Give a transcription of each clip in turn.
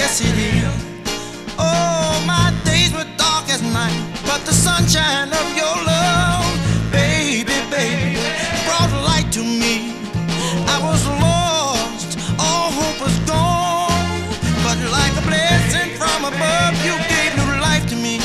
yes it is. Oh, my days were dark as night, but the sunshine of your love, baby, baby, brought light to me. I was lost, all hope was gone, but like a blessing from above, you gave new life to me.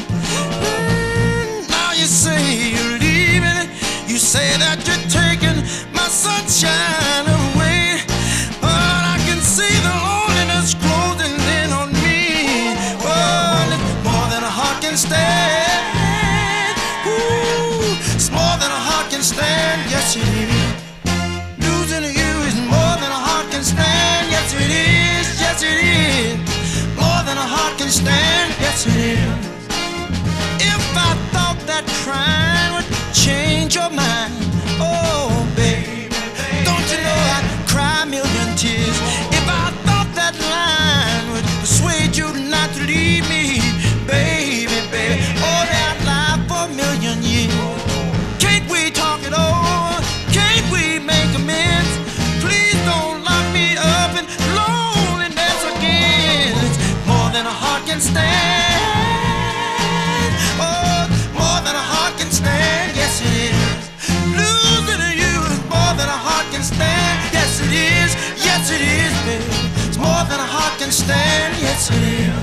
Now you say you're leaving, you say that you're taking my sunshine away, but I can see the loneliness closing in on me. Well, it's more than a heart can stand. Ooh, it's more than a heart can stand. Yes, it is. Losing you is more than a heart can stand. Yes, it is. Yes, it is. More than a heart can stand. Yes, it is. If I thought that crying would change your mind, oh baby, don't you know I'd cry a million tears. If I thought that line would persuade you not to leave me, baby, baby, oh, that lie for a million years. Can't we talk it over? Can't we make amends? Please don't lock me up in loneliness again. It's more than a heart can stand. Oh, more than a heart can stand. Yes, it is. Losing you is more than a heart can stand. Yes, it is. Yes, it is, baby. It's more than a heart can stand. Yes, it is.